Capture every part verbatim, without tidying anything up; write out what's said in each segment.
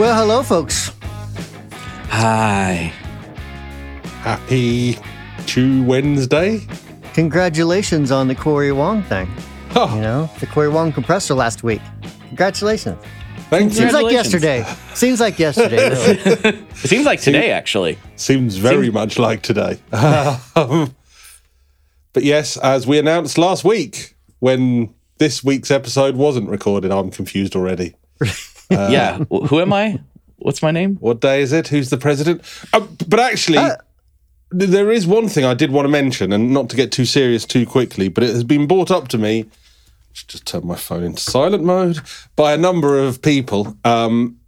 Well, hello, folks. Hi. Happy Chew Wednesday. Congratulations on the Corey Wong thing. Oh, You know, the Corey Wong compressor last week. Congratulations. thank you. Seems like Congratulations. yesterday. Seems like yesterday. Really. It seems like today, actually. Seems very Seems- much like today. Um, but yes, as we announced last week, when this week's episode wasn't recorded, I'm confused already. yeah. Wh- Who am I? What's my name? What day is it? Who's the president? Uh, but actually, Uh, th- there is one thing I did want to mention, and not to get too serious too quickly, but it has been brought up to me. Just turn my phone into silent mode by a number of people. Um,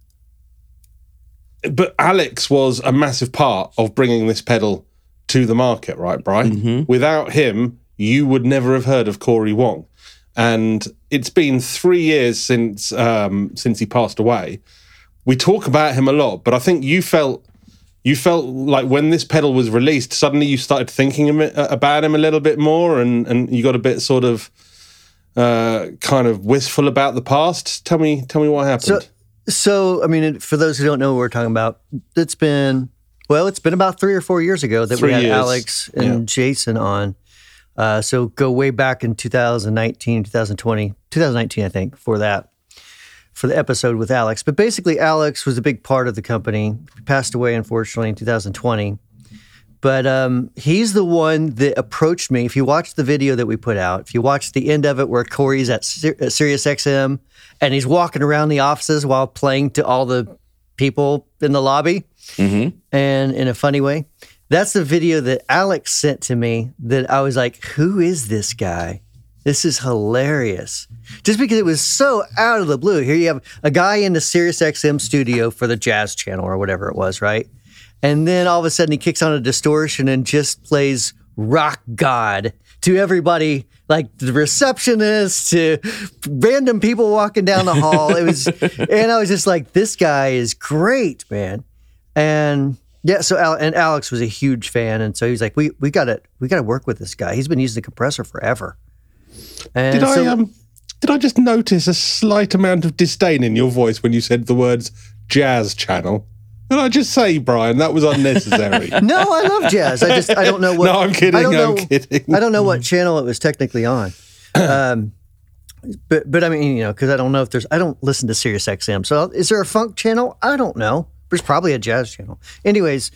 but Alex was a massive part of bringing this pedal to the market, right, Brian? Without him, you would never have heard of Corey Wong. And it's been three years since um, since he passed away. We talk about him a lot, but I think you felt you felt like when this pedal was released, suddenly you started thinking him- about him a little bit more, and, and you got a bit sort of uh, kind of wistful about the past. Tell me, tell me what happened. So, so, I mean, for those who don't know what we're talking about, it's been, well, it's been about three or four years ago that Three we had years. Alex and Yeah. Jason on. Uh, so go way back in two thousand nineteen, two thousand twenty, two thousand nineteen, I think, for that, for the episode with Alex. But basically, Alex was a big part of the company. He passed away, unfortunately, in two thousand twenty. But um, he's the one that approached me. If you watch the video that we put out, if you watch the end of it where Corey's at Sir- at Sirius X M and he's walking around the offices while playing to all the people in the lobby, Mm-hmm. and in a funny way, that's the video that Alex sent to me that I was like, who is this guy? This is hilarious. Just because it was so out of the blue. Here you have a guy in the Sirius X M studio for the Jazz Channel or whatever it was, right? And then all of a sudden he kicks on a distortion and just plays rock god to everybody, like the receptionist, to random people walking down the hall. It was, and I was just like, this guy is great, man. And yeah, so Al- and Alex was a huge fan, and so he was like, we we got to we got to work with this guy. He's been using the compressor forever. And Did so, I um did I just notice a slight amount of disdain in your voice when you said the words Jazz Channel? Did I just say, Brian, that was unnecessary? No, I love jazz. I just I don't know what. No, I'm kidding, I don't I'm know, kidding. I don't know what channel it was technically on. Um, but but I mean, you know, because I don't know if there's. I don't listen to Sirius X M. So is there a funk channel? I don't know. There's probably a jazz channel. Anyways.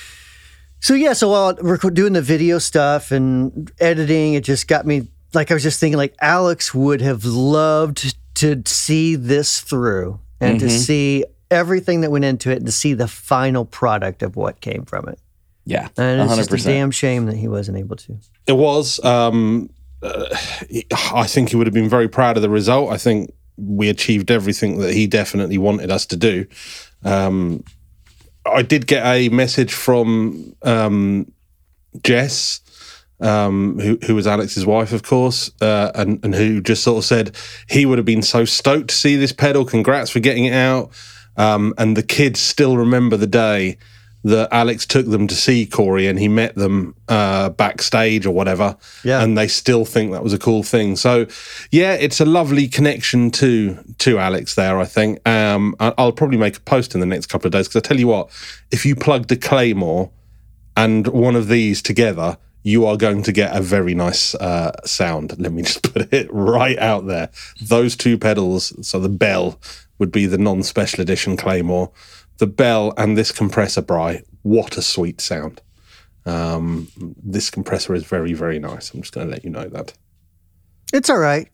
So yeah, so while we're doing the video stuff and editing, it just got me, like, I was just thinking, like, Alex would have loved to see this through and to see everything that went into it and to see the final product of what came from it. Yeah. And it's one hundred just a percent. damn shame that he wasn't able to. It was. Um, uh, I think he would have been very proud of the result. I think we achieved everything that he definitely wanted us to do. Um, I did get a message from um, Jess, um, who, who was Alex's wife, of course, uh, and, and who just sort of said he would have been so stoked to see this pedal. Congrats for getting it out. Um, and the kids still remember the day that Alex took them to see Corey and he met them uh, backstage or whatever. Yeah. And they still think that was a cool thing. So, yeah, it's a lovely connection to to Alex there, I think. Um, I- I'll probably make a post in the next couple of days because I tell you what, if you plugged a Claymore and one of these together, you are going to get a very nice uh, sound. Let me just put it right out there. Those two pedals, so the Bell would be the non-special edition Claymore. The Bell and this compressor, Bri, what a sweet sound. Um, this compressor is very, very nice. I'm just going to let you know that. It's all right.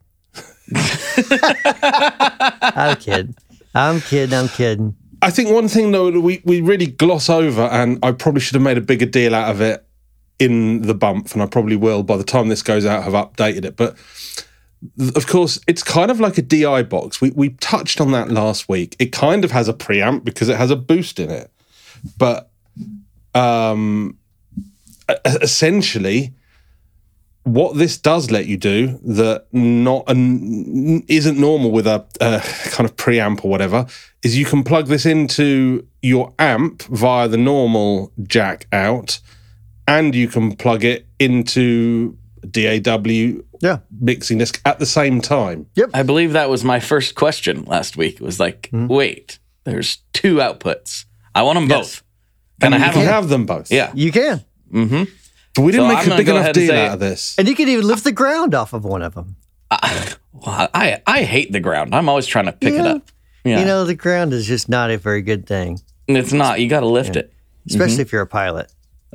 I'm kidding. I'm kidding. I'm kidding. I think one thing, though, that we, we really gloss over, and I probably should have made a bigger deal out of it in the bump, and I probably will by the time this goes out, have updated it. But of course, it's kind of like a D I box. We we touched on that last week. It kind of has a preamp because it has a boost in it. But um, essentially, what this does let you do that not an, isn't normal with a, a kind of preamp or whatever is you can plug this into your amp via the normal jack out, and you can plug it into D A W Yeah. mixing disc at the same time. I believe that was my first question last week. It was like, wait, there's two outputs. I want them Yes. both. Can And I you have can them? have them both. Yeah. You can. But we didn't So make I'm a gonna big go enough ahead and deal say- out of this. And you can even lift the ground off of one of them. Well, I, I hate the ground. I'm always trying to pick it Yeah. up. Yeah. You know, the ground is just not a very good thing, It's not. You got to lift it. especially if you're a pilot.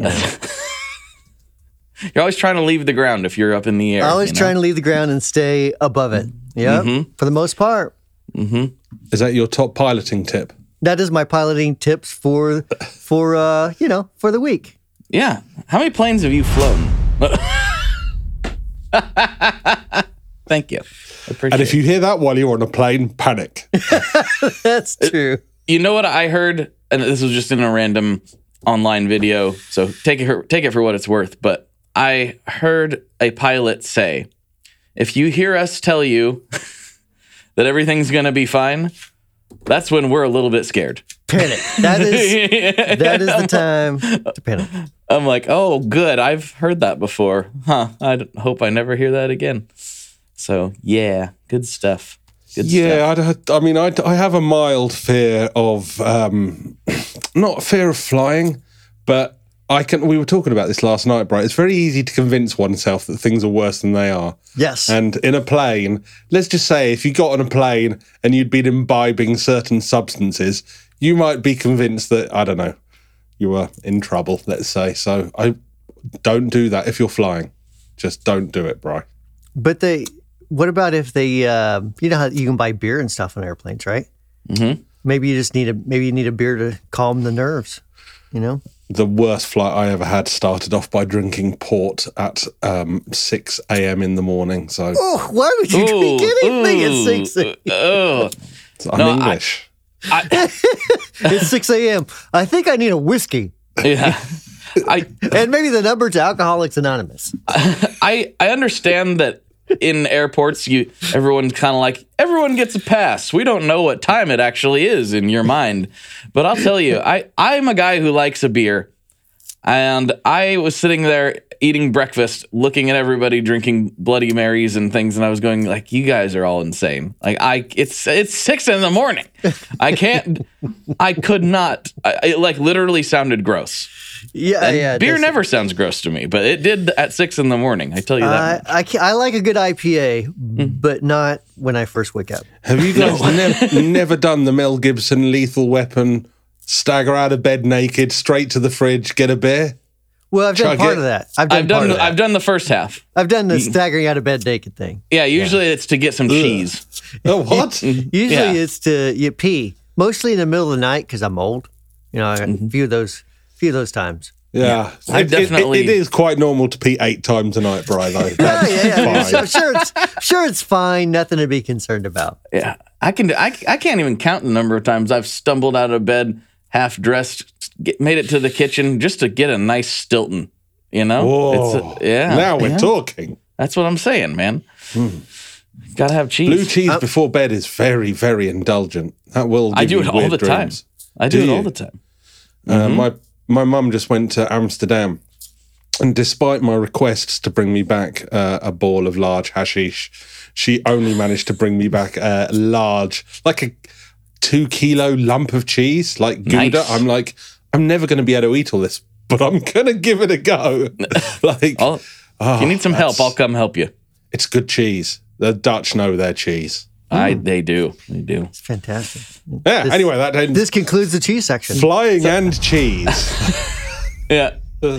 You're always trying to leave the ground if you're up in the air. Always you know? trying to leave the ground and stay above it. Yeah, for the most part. Is that your top piloting tip? That is my piloting tips for, for uh, you know, for the week. Yeah. How many planes have you flown? Thank you. I appreciate And if it. you hear that while you're on a plane, panic. That's true. You know what I heard? And this was just in a random online video, so take it for, take it for what it's worth. But I heard a pilot say, if you hear us tell you that everything's going to be fine, that's when we're a little bit scared. Panic. That is that is the time to panic. I'm like, oh, good. I've heard that before. Huh. I d- hope I never hear that again. So, yeah, good stuff. Good stuff. Yeah, I, I mean, I, I have a mild fear of, um, not fear of flying, but I can. We were talking about this last night, Bright. It's very easy to convince oneself that things are worse than they are. Yes. And in a plane, let's just say if you got on a plane and you'd been imbibing certain substances, you might be convinced that, I don't know, you were in trouble, let's say. So I don't do that if you're flying. Just don't do it, Bright. But they, what about if they, uh, you know how you can buy beer and stuff on airplanes, right? Mm-hmm. Maybe you just need a, maybe you need a beer to calm the nerves, you know? The worst flight I ever had started off by drinking port at um, six a.m. in the morning. So Oh, why would you be kidding me at six a.m.? Oh, I'm No, I- English. It's six a.m. I think I need a whiskey. yeah. I And maybe the number to Alcoholics Anonymous. I I understand that in airports, you everyone's kind of like everyone gets a pass. We don't know what time it actually is in your mind, but I'll tell you, I I'm a guy who likes a beer, and I was sitting there eating breakfast, looking at everybody drinking Bloody Marys and things, and I was going like, "You guys are all insane!" Like I, it's it's six in the morning. I can't. I could not. I, it like literally sounded gross. Yeah, And yeah. beer that's- never sounds gross to me, but it did at six in the morning. I tell you that. I, I, ca- I like a good I P A, but not when I first wake up. Have you guys nev- never done the Mel Gibson Lethal Weapon, stagger out of bed naked, straight to the fridge, get a beer? Well, I've done Chug part it. of that. I've done I've part done. of that. I've done the first half. I've done the staggering out of bed naked thing. Yeah, usually it's to get some cheese. Oh, what? Usually Yeah. it's to you pee, mostly in the middle of the night because I'm old. You know, I got a few of those, few of those times. Yeah. I It- it- definitely- it is quite normal to pee eight times a night, Brian, though. Yeah, That's yeah, yeah. fine. Sure, sure, it's sure it's fine. Nothing to be concerned about. Yeah, I can. I, I can't even count the number of times I've stumbled out of bed, half dressed, get, made it to the kitchen just to get a nice Stilton. You know, Whoa. It's a- yeah. Now we're yeah. talking. That's what I'm saying, man. Got to have cheese. Blue cheese before bed is very, very indulgent. That will give I do you it all weird the time. dreams. I do, Do it all you? the time. Uh, my my mum just went to Amsterdam, and despite my requests to bring me back uh, a ball of large hashish, she only managed to bring me back a large, like a two kilo lump of cheese, like Gouda. Nice. I'm like, I'm never going to be able to eat all this, but I'm going to give it a go. like, I'll, if you need some help, I'll come help you. it's good cheese. The Dutch know their cheese. I. They do. They do. It's fantastic. Yeah. This- anyway, that ends This concludes the cheese section. flying and cheese. Yeah.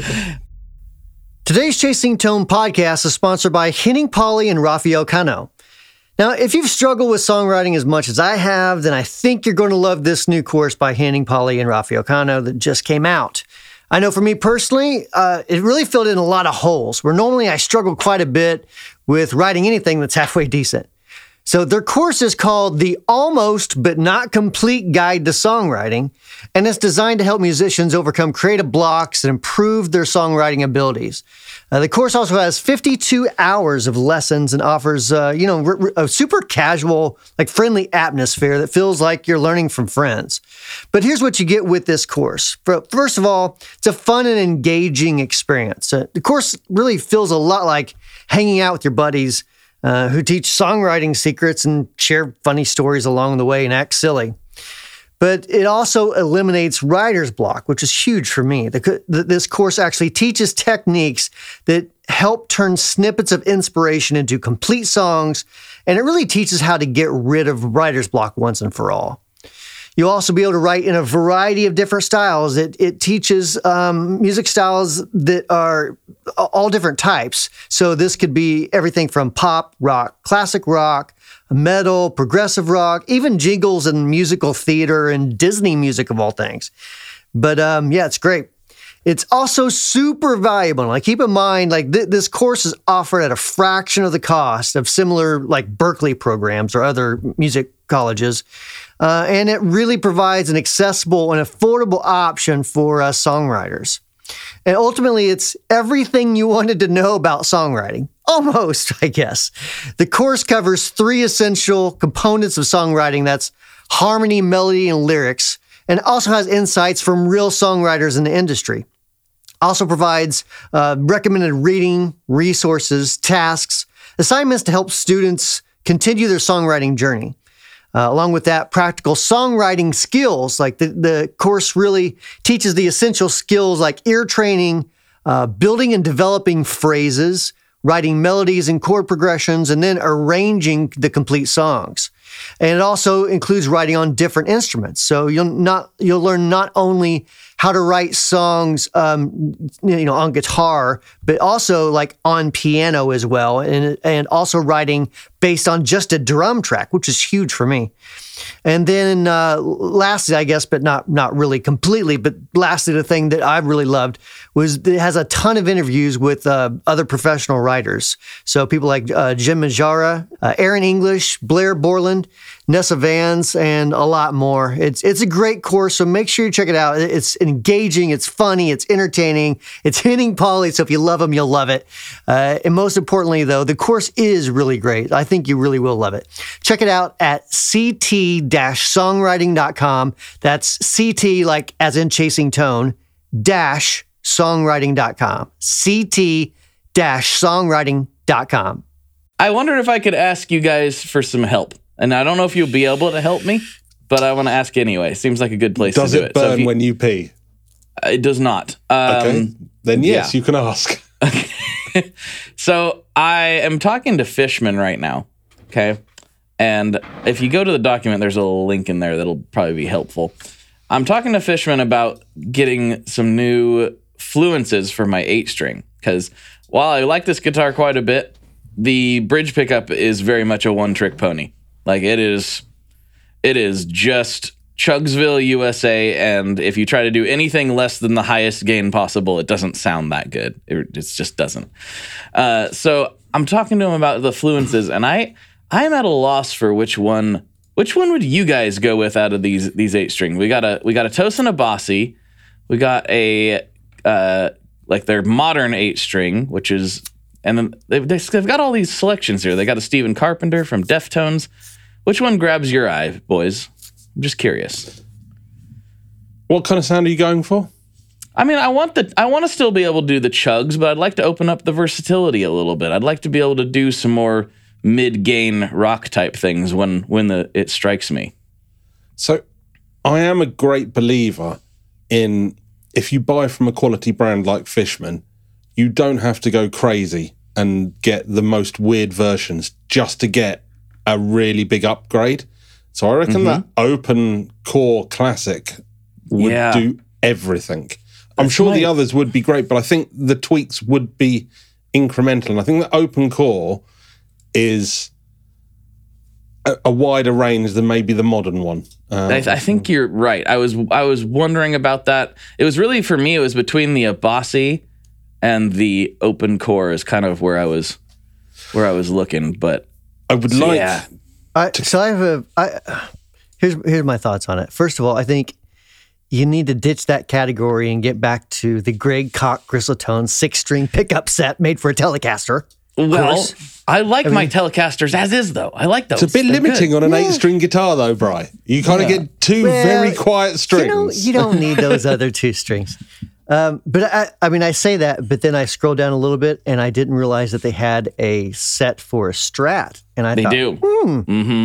Today's Chasing Tone podcast is sponsored by Henning Pauly and Rafael Cano. Now, if you've struggled with songwriting as much as I have, then I think you're going to love this new course by Henning Pauly and Rafael Cano that just came out. I know for me personally, uh, it really filled in a lot of holes where normally I struggle quite a bit with writing anything that's halfway decent. So their course is called The Almost But Not Complete Guide to Songwriting, and it's designed to help musicians overcome creative blocks and improve their songwriting abilities. Uh, the course also has fifty-two hours of lessons and offers, uh, you know, r- r- a super casual, like friendly atmosphere that feels like you're learning from friends. But here's what you get with this course. For- First of all, it's a fun and engaging experience. Uh, the course really feels a lot like hanging out with your buddies uh, who teach songwriting secrets and share funny stories along the way and act silly. But it also eliminates writer's block, which is huge for me. The, the, this course actually teaches techniques that help turn snippets of inspiration into complete songs, and it really teaches how to get rid of writer's block once and for all. You'll also be able to write in a variety of different styles. It, it teaches um, music styles that are all different types. So this could be everything from pop, rock, classic rock, metal, progressive rock, even jingles and musical theater and Disney music of all things. But um, yeah, it's great. It's also super valuable. Like, keep in mind, like th- this course is offered at a fraction of the cost of similar like Berklee programs or other music colleges. Uh, and it really provides an accessible and affordable option for uh, songwriters. And ultimately, it's everything you wanted to know about songwriting. Almost, I guess. The course covers three essential components of songwriting. That's harmony, melody, and lyrics. And also has insights from real songwriters in the industry. Also provides uh, recommended reading, resources, tasks, assignments to help students continue their songwriting journey. Uh, along with that, practical songwriting skills. Like the, the course really teaches the essential skills like ear training, uh, building and developing phrases, writing melodies and chord progressions, and then arranging the complete songs. And it also includes writing on different instruments. So you'll not you'll learn not only how to write songs, um, you know, on guitar, but also like on piano as well, and and also writing based on just a drum track, which is huge for me. And then uh, lastly, I guess, but not not really completely, but lastly, the thing that I really loved was it has a ton of interviews with uh, other professional writers. So people like uh, Jim Majara, uh, Aaron English, Blair Borland, Nessa Vance, and a lot more. It's it's a great course, so make sure you check it out. It's engaging, it's funny, it's entertaining, it's hitting Polly, so if you love them, you'll love it. Uh, and most importantly, though, the course is really great. I think you really will love it. Check it out at c t dash songwriting dot com. That's C T, like as in chasing tone, dash songwriting dot com. c t dash songwriting dot com. I wondered if I could ask you guys for some help. And I don't know if you'll be able to help me, but I want to ask anyway. Seems like a good place Does to do it it. burn So if you- when you pee? It does not. Um, Okay. Then yes, yeah. you can ask. So I am talking to Fishman right now, okay? And if you go to the document, there's a link in there that'll probably be helpful. I'm talking to Fishman about getting some new fluences for my eight string, because while I like this guitar quite a bit, the bridge pickup is very much a one-trick pony. Like it is, it is just Chugsville, U S A, and if you try to do anything less than the highest gain possible, it doesn't sound that good. It, it just doesn't. Uh, so I'm talking to him about the fluences, and I I'm at a loss for which one which one would you guys go with out of these these eight string? We got a we got a Tosin Abasi, we got a uh, like their modern eight string, which is. And then they've, they've got all these selections here. They got a Stephen Carpenter from Deftones. Which one grabs your eye, boys? I'm just curious. What kind of sound are you going for? I mean, I want the I want to still be able to do the chugs, but I'd like to open up the versatility a little bit. I'd like to be able to do some more mid-gain rock type things when when the it strikes me. So, I am a great believer in if you buy from a quality brand like Fishman, you don't have to go crazy and get the most weird versions just to get a really big upgrade. So I reckon mm-hmm. that open core classic would yeah. do everything. I'm That's sure the others would be great, but I think the tweaks would be incremental. And I think the open core is a, a wider range than maybe the modern one. Um, I, I think you're right. I was I was wondering about that. It was really, for me, it was between the Abasi and the open core is kind of where I was where I was looking. But I would like yeah. I, so I have a. I, here's here's my thoughts on it. First of all, I think you need to ditch that category and get back to the Greg Koch Gristletone six-string pickup set made for a Telecaster. Well, I like I mean, my Telecasters as is, though. I like those. It's a bit They're limiting good. on an Yeah. eight-string guitar, though, Bri. You kind of Yeah. get two Well, very quiet strings. You, know, you don't need those other two strings. Um, but I, I mean, I say that, but then I scroll down a little bit and I didn't realize that they had a set for a Strat. And I They thought, do. hmm, Mm-hmm.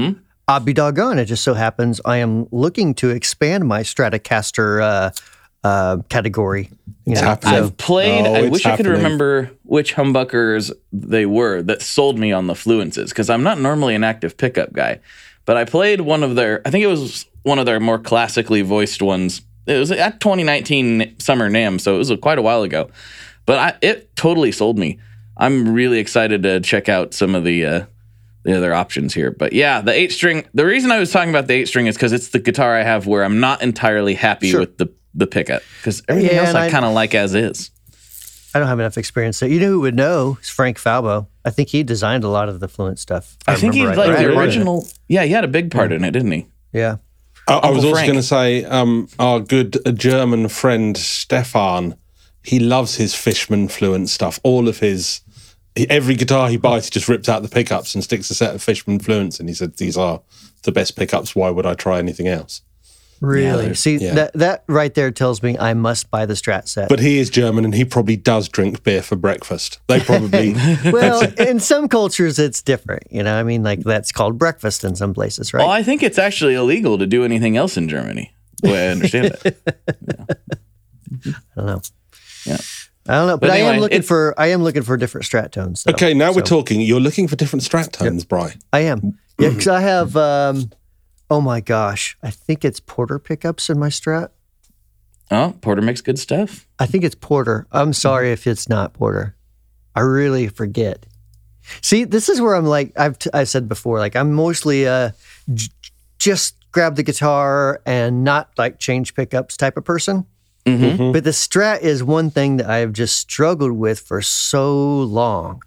I'll be doggone. It just so happens I am looking to expand my Stratocaster uh, uh, category. You It's know, happening. so- I've played. Oh, I it's wish I could happening. remember which humbuckers they were that sold me on the Fluences, because I'm not normally an active pickup guy. But I played one of their. I think it was one of their more classically voiced ones. It was at twenty nineteen Summer NAMM, so it was quite a while ago. But I, it totally sold me. I'm really excited to check out some of the uh, the other options here. But yeah, the eight string. The reason I was talking about the eight string is because it's the guitar I have where I'm not entirely happy Sure. with the the pickup, because everything Yeah, else and I I- kind of like as is. I don't have enough experience there. You know who would know? It's Frank Falbo. I think he designed a lot of the Fluent stuff. if I think he remember like right. the Right, right. original. Yeah, he had a big part in it, didn't he? Yeah. I, I was Uncle also Frank. going to say, um, our good German friend Stefan, he loves his Fishman Fluent stuff. All of his, he- every guitar he buys, he just rips out the pickups and sticks a set of Fishman Fluents. And he said, these are the best pickups. Why would I try anything else? Really? they're- See, yeah. that that right there tells me I must buy the Strat set. But he is German and he probably does drink beer for breakfast. They probably, well, in some cultures, it's different. You know, I mean, like that's called breakfast in some places, right? Well, I think it's actually illegal to do anything else in Germany, the way I understand it. I don't know. Yeah. I don't know, but, But I anyway, am looking it- for I am looking for different Strat tones. Though. okay, now we're So, talking. You're looking for different Strat tones, Bri. I am. Yeah, because I have. Um, oh my gosh, I think it's Porter pickups in my Strat. Oh, Porter makes good stuff. I think it's Porter. I'm sorry if it's not Porter. I really forget. See, this is where I'm like I've t- I said before, like I'm mostly uh j- just grab the guitar and not like change pickups type of person. Mm-hmm. But the Strat is one thing that I have just struggled with for so long.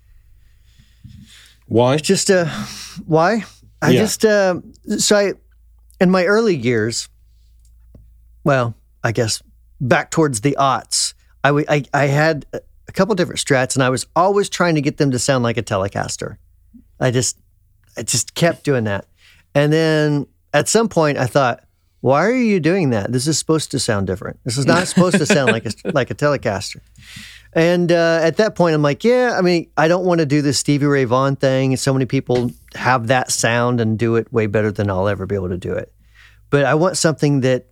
Why? Just uh, why? I Yeah. just uh, so I in my early years. Well, I guess back towards the aughts, I w- I, I had a couple different Strats, and I was always trying to get them to sound like a Telecaster. I just I just kept doing that, and then at some point I thought, why are you doing that? This is supposed to sound different. This is not supposed to sound like a like a Telecaster. And uh, at that point, I'm like, yeah, I mean, I don't want to do this Stevie Ray Vaughan thing. So many people have that sound and do it way better than I'll ever be able to do it. But I want something that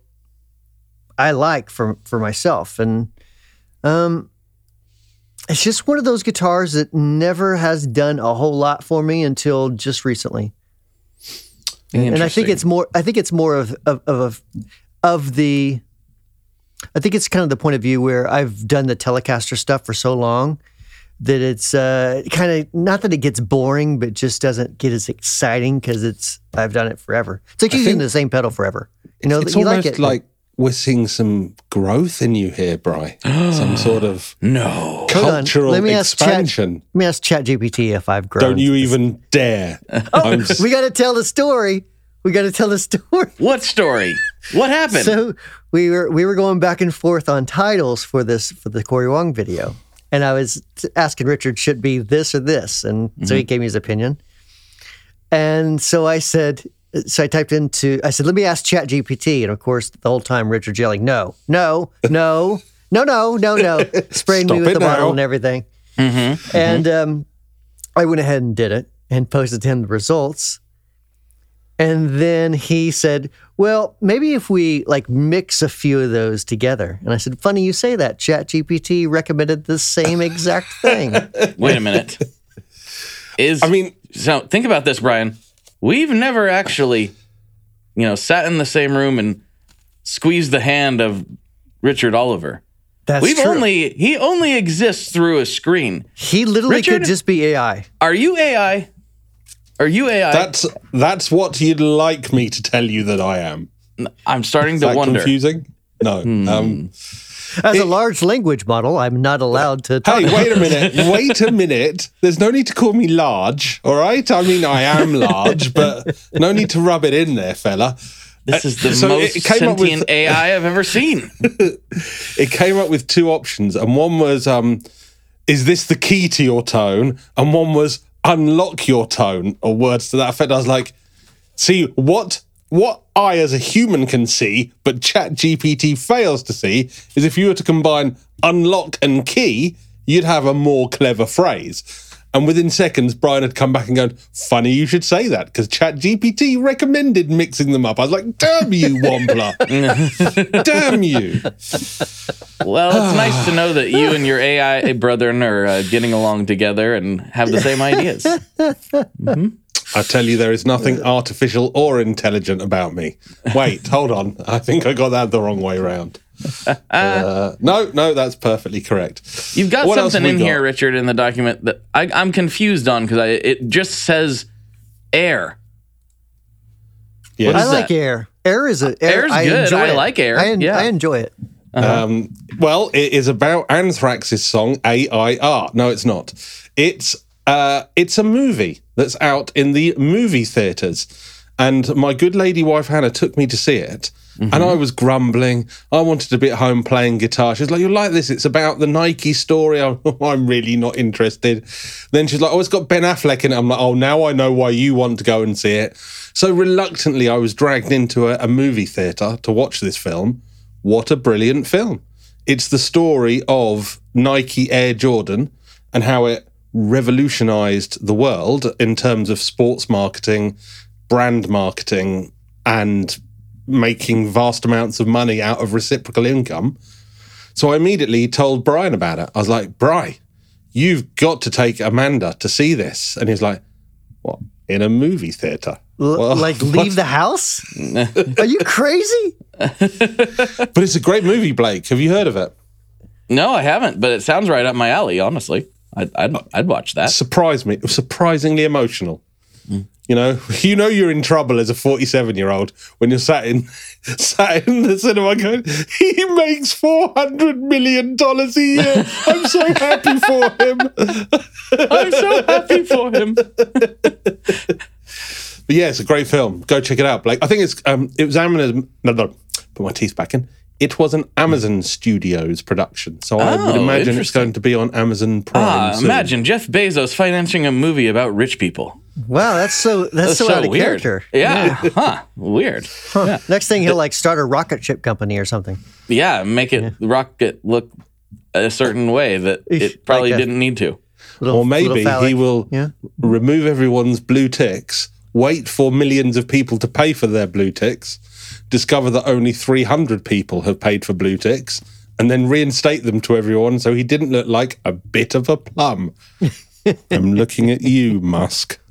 I like for for myself. And um, it's just one of those guitars that never has done a whole lot for me until just recently. And I think it's more. I think it's more of of of, of the. I think it's kind of the point of view where I've done the Telecaster stuff for so long that it's uh, kind of not that it gets boring, but just doesn't get as exciting because it's I've done it forever. It's like I using think the same pedal forever. You know, It's you almost like it. like we're seeing some growth in you here, Bri. Some sort of No. Hold on. cultural Let me ask Chat- expansion. Let me ask ChatGPT if I've grown. Don't you even dare. I'm s- We got to tell the story. We got to tell the story. What story? What happened? So we were we were going back and forth on titles for this for the Corey Wong video, and I was t- asking Richard should it be this or this, and so he gave me his opinion. And so I said, so I typed into, I said, let me ask ChatGPT, and of course the whole time Richard's yelling, no, no, no, no, no, no, no, spraying me Stop with it the bottle now. and everything. Mm-hmm. And um, I went ahead and did it and posted him the results. And then he said, well, maybe if we like mix a few of those together. And I said, funny you say that. ChatGPT recommended the same exact thing. Wait a minute. Is I mean, so think about this, Brian. We've never actually, you know, sat in the same room and squeezed the hand of Richard Oliver. That's We've true. only he only exists through a screen. he literally Richard- could just be A I. Are you A I? Are you A I? that's that's what you'd like me to tell you that I am. I'm starting Is to that wonder. confusing? No. Hmm. Um, As a large language model, I'm not allowed to talk. hey, wait a minute. Wait a minute. There's no need to call me large, all right? I mean, I am large, but no need to rub it in there, fella. This is the So most it came up with- sentient A I I've ever seen. It came up with two options, and one was, um, is this the key to your tone? And one was, unlock your tone, or words to that effect. I was like, see, what what I as a human can see, but ChatGPT fails to see, is if you were to combine unlock and key, you'd have a more clever phrase. And within seconds, Brian had come back and gone, funny you should say that, because ChatGPT recommended mixing them up. I was like, damn you, Wampler. Damn you. Well, it's nice to know that you and your A I brethren are uh, getting along together and have the same ideas. Mm-hmm. I tell you, there is nothing artificial or intelligent about me. Wait, hold on. I think I got that the wrong way around. Uh, no, no, that's perfectly correct. You've got What else something we in got? here, Richard, in the document that I, I'm confused on because it just says air. Yes. I is like that? air. Air is a air. Air's I good. Enjoy I it. like air. I, en- Yeah. I enjoy it. Um, well, it is about Anthrax's song A I R. No, it's not. It's uh, it's a movie that's out in the movie theaters, and my good lady wife Hannah took me to see it. Mm-hmm. And I was grumbling. I wanted to be at home playing guitar. She's like, "You like this? It's about the Nike story." I'm, I'm really not interested. Then she's like, "Oh, it's got Ben Affleck in it." I'm like, "Oh, now I know why you want to go and see it." So reluctantly, I was dragged into a, a movie theater to watch this film. What a brilliant film. It's the story of Nike Air Jordan and how it revolutionized the world in terms of sports marketing, brand marketing, and making vast amounts of money out of reciprocal income. So I immediately told Brian about it. I was like, Bri, you've got to take Amanda to see this. And he's like, what? In a movie theater? L- Well, like what? leave the house? Are you crazy? But it's a great movie, Blake. Have you heard of it? No, I haven't, but it sounds right up my alley, honestly. I'd, I'd, I'd watch that. Surprised me. It was surprisingly emotional. Mm. You know, you know you're in trouble as a forty-seven-year-old when you're sat in sat in the cinema going, he makes four hundred million dollars a year. I'm so happy for him. I'm so happy for him. But yeah, it's a great film. Go check it out, Blake. I think it's um, it was Amazon. No, no, put my teeth back in. It was an Amazon Studios production, so I would Oh, imagine it's interesting. going to be on Amazon Prime. Ah, soon. imagine Jeff Bezos financing a movie about rich people. Wow, that's so that's, That's so, so out of weird. character. Yeah. Huh. Weird. Yeah. Next thing he'll like start a rocket ship company or something. Yeah. Make it rocket look a certain way that it probably Like a- didn't need to. Little- Or maybe little phallic. he will Yeah. remove everyone's blue ticks, wait for millions of people to pay for their blue ticks, discover that only three hundred people have paid for blue ticks, and then reinstate them to everyone so he didn't look like a bit of a plum. I'm looking at you, Musk.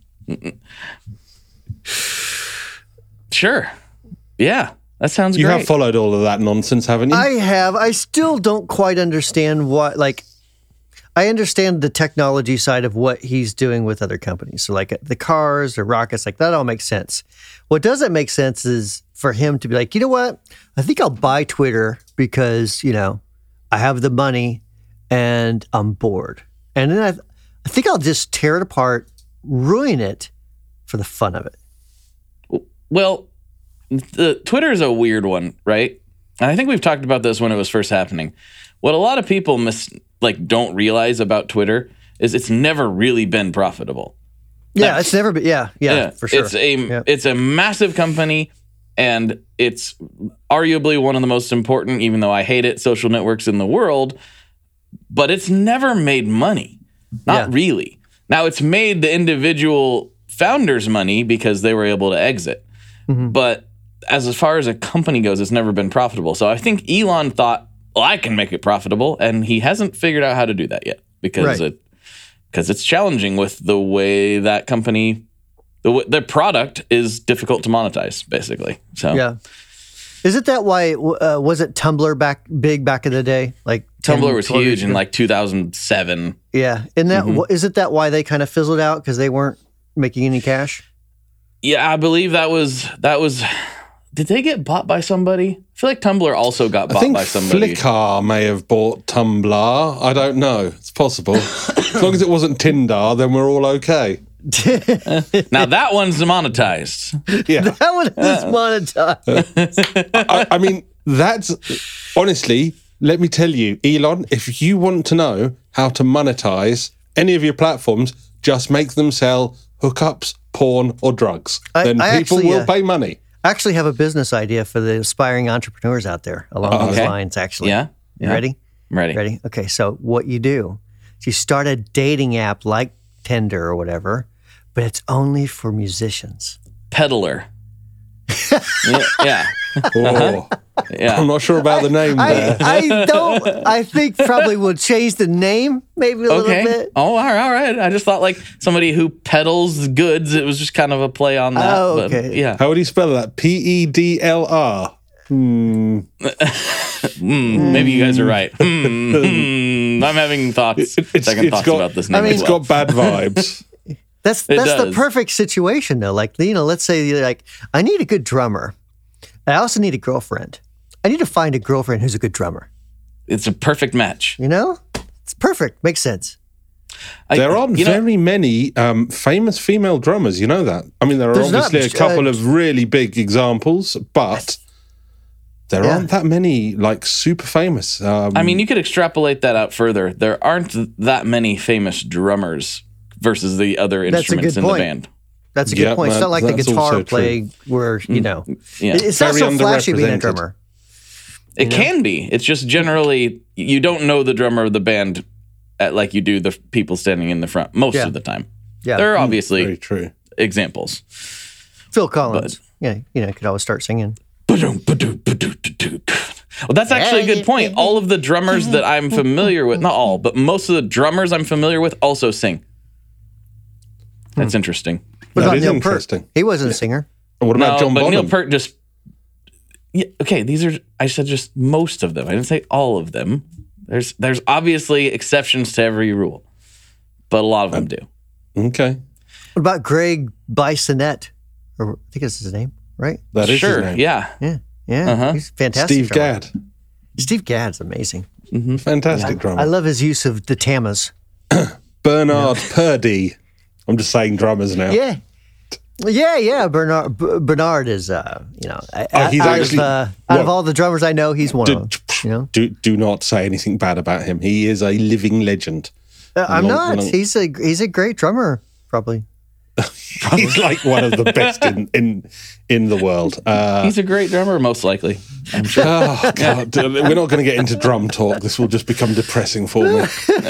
Sure. Yeah. That sounds You great. have followed all of that nonsense, haven't you? I have. I still don't quite understand what, like, I understand the technology side of what he's doing with other companies. So, like, the cars or rockets, like, that all makes sense. What doesn't make sense is for him to be like, you know what? I think I'll buy Twitter because, you know, I have the money and I'm bored. And then I, I think I'll just tear it apart, ruin it for the fun of it. Well, the Twitter is a weird one, right? And I think we've talked about this when it was first happening. What a lot of people mis- like don't realize about Twitter is it's never really been profitable. Yeah, Like- it's never been, yeah, yeah, for sure. It's a Yeah. it's a massive company, and it's arguably one of the most important, even though I hate it, social networks in the world. But it's never made money, not Yeah. really. Now it's made the individual founders money because they were able to exit, Mm-hmm. but as far as a company goes, it's never been profitable. So I think Elon thought, well, I can make it profitable, and he hasn't figured out how to do that yet because Right. it because it's challenging with the way that company, the w- their product is difficult to monetize, basically. So Yeah. Is it that why, uh, was it Tumblr back big back in the day? Like ten, Tumblr was twelve years huge in ago? like two thousand seven. Yeah. And that, Mm-hmm. is it that why they kind of fizzled out because they weren't making any cash? Yeah, I believe that was that was. Did they get bought by somebody? I feel like Tumblr also got I bought think by somebody. Flickr may have bought Tumblr. I don't know. It's possible. As long as it wasn't Tinder, then we're all okay. Now that one's monetized. Yeah. That one is monetized. I, I mean, that's honestly, let me tell you, Elon, if you want to know how to monetize any of your platforms, just make them sell hookups, porn, or drugs. I- then I people actually, will uh, pay money. I actually have a business idea for the aspiring entrepreneurs out there along those okay. lines, actually. Yeah, You yeah. ready? I'm ready. Ready? Okay. So what you do is you start a dating app like tender or whatever, but it's only for musicians. Peddler. yeah, yeah. Oh, yeah. I'm not sure about the name I, there. I don't. I think probably we'll change the name maybe a Okay. little bit. Oh, all right, all right. I just thought like somebody who peddles goods. It was just kind of a play on that. Oh, but, okay. yeah. How would you spell that? P E D L R. Hmm. Mm, maybe you guys are right. Hmm, hmm. I'm having thoughts, It's- second it's thoughts got- about this name. I mean, as It's well. got bad vibes. That's It that's the does. perfect situation though. Like you know, let's say you're like, I need a good drummer. I also need a girlfriend. I need to find a girlfriend who's a good drummer. It's a perfect match. You know, it's perfect. Makes sense. I- There aren't you know, very many um, famous female drummers. You know that. I mean, there are There's not, obviously a couple uh, of really big examples, but there Yeah. aren't that many like super famous. Um, I mean, you could extrapolate that out further. There aren't that many famous drummers versus the other That's a instruments good in point. the band. That's a good Yeah, point. It's that- not like the that's guitar also true. play where you know Yeah. it- it's not Very so flashy being a underrepresented. drummer. It can be. It's just generally you don't know the drummer of the band at, like you do the people standing in the front most Yeah. of the time. Yeah, There are obviously very true. examples. Phil Collins. yeah, you know, could always start singing. Well, that's actually a good point. All of the drummers that I'm familiar with, not all, but most of the drummers I'm familiar with also sing. That's interesting. What That about is Neil Peart? interesting. He wasn't a singer. And what about No, John but Neil Bonham? Peart just. Yeah, okay, these are. I said just most of them. I didn't say all of them. There's there's obviously exceptions to every rule, but a lot of them do. Okay, What about Greg Bissonette? Or I think that's his name, right? that is Sure, his name. yeah. Yeah, yeah. Uh-huh. He's fantastic. Steve drummer. Gadd, Steve Gadd's amazing. fantastic drummer. I love his use of the tamas. Bernard Purdie. I'm just saying drummers now. Yeah. Yeah, yeah. Bernard B- Bernard is, uh, you know, Oh, out, he's out actually- of, uh, out of what? all the drummers I know, he's one Do, of them. You know, do do not say anything bad about him. He is a living legend. Uh, I'm Long- not. long- He's a he's a great drummer, probably. He's like one of the best in in, in the world. Uh, He's a great drummer, most likely. I'm sure. oh God, we're not going to get into drum talk. This will just become depressing for me.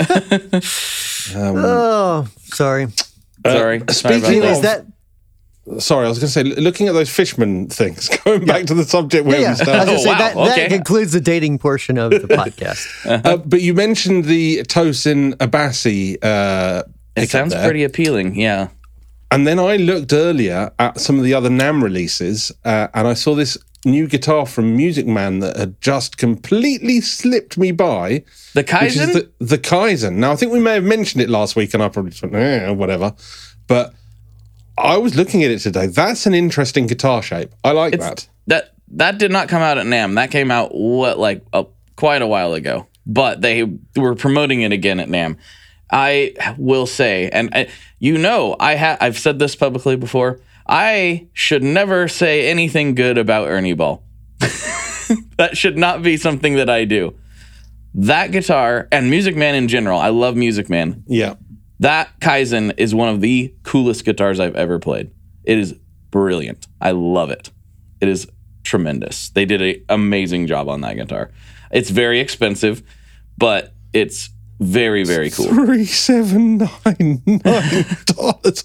Oh, sorry. Sorry. Sorry speaking about Anyways, that. that Sorry, I was going to say, looking at those Fishman things, going back to the subject where yeah, we I was started. gonna Oh, say wow, that, okay. that concludes the dating portion of the podcast. Uh, but you mentioned the Tosin Abassi uh, It pickup sounds there. pretty appealing. Yeah. And then I looked earlier at some of the other NAMM releases, uh, and I saw this new guitar from Music Man that had just completely slipped me by. The Which is Kaizen? the, the Kaizen. Now, I think we may have mentioned it last week, and I probably just went, eh, whatever. But I was looking at it today. That's an interesting guitar shape. I like It's- that. that that did not come out at NAMM. That came out what like uh, quite a while ago. But they were promoting it again at NAMM. I will say, and I, you know, I ha- I've said this publicly before. I should never say anything good about Ernie Ball. That should not be something that I do. That guitar and Music Man in general. I love Music Man. Yeah. That Kaizen is one of the coolest guitars I've ever played. It is brilliant. I love it. It is tremendous. They did an amazing job on that guitar. It's very expensive, but it's very, very cool. Three seven nine nine dollars.